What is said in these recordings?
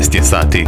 12 je sati.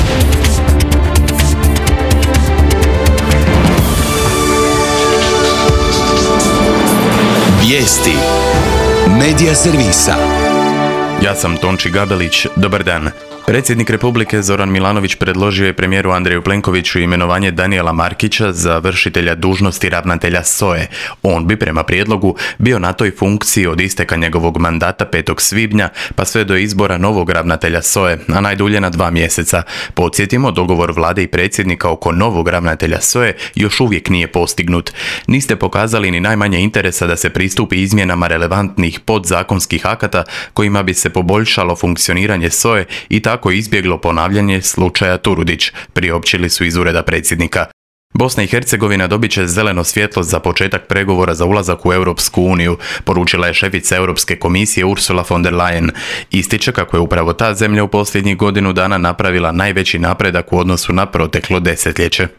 Vijesti Medija servisa. Ja sam Tonči Gabelić, dobar dan. Predsjednik Republike Zoran Milanović predložio je premijeru Andreju Plenkoviću imenovanje Danijela Markića za vršitelja dužnosti ravnatelja SOA-e. On bi prema prijedlogu bio na toj funkciji od isteka njegovog mandata 5. svibnja pa sve do izbora novog ravnatelja SOA-e, a najdulje na 2 mjeseca. Podsjetimo, dogovor vlade i predsjednika oko novog ravnatelja SOA-e još uvijek nije postignut. Niste pokazali ni najmanje interesa da se pristupi izmjenama relevantnih podzakonskih akata kojima bi se poboljšalo funkcioniranje SOA-e i tako izbjeglo ponavljanje slučaja Turudić, priopćili su iz ureda predsjednika. Bosna i Hercegovina dobit će zeleno svjetlo za početak pregovora za ulazak u Europsku uniju, poručila je šefica Europske komisije Ursula von der Leyen. Ističe kako je upravo ta zemlja u posljednjih godinu dana napravila najveći napredak u odnosu na proteklo desetljeće.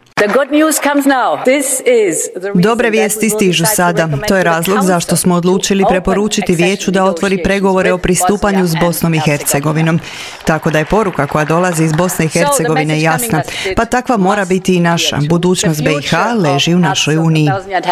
Dobre vijesti stižu sada. To je razlog zašto smo odlučili preporučiti Vijeću da otvori pregovore o pristupanju s Bosnom i Hercegovinom. Tako da je poruka koja dolazi iz Bosne i Hercegovine jasna. Pa takva mora biti i naša. Budućnost BiH leži u našoj Uniji.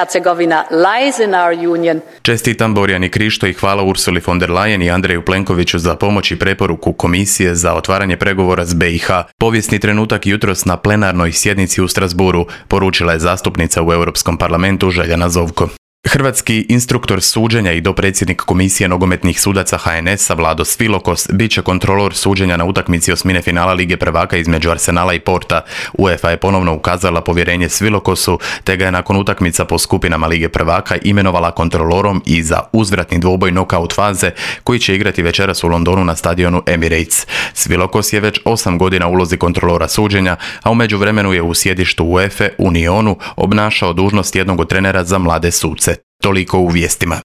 Čestitam Borjani Krišto i hvala Ursuli von der Leyen i Andreju Plenkoviću za pomoć i preporuku Komisije za otvaranje pregovora s BiH. Povijesni trenutak jutros na plenarnoj sjednici u Strasburu, poručila je zastupnica u Europskom parlamentu Željana Zovko. Hrvatski instruktor suđenja i dopredsjednik Komisije nogometnih sudaca HNS-a Vlado Svilokos bit će kontrolor suđenja na utakmici osmine finala Lige prvaka između Arsenala i Porta. UEFA je ponovno ukazala povjerenje Svilokosu, te ga je nakon utakmica po skupinama Lige prvaka imenovala kontrolorom i za uzvratni dvoboj nokaut faze koji će igrati večeras u Londonu na stadionu Emirates. Svilokos je već 8 godina u ulozi kontrolora suđenja, a u međuvremenu je u sjedištu UEFA u Unionu obnašao dužnost jednog od trenera za mlade suce. Toliko u vijestima.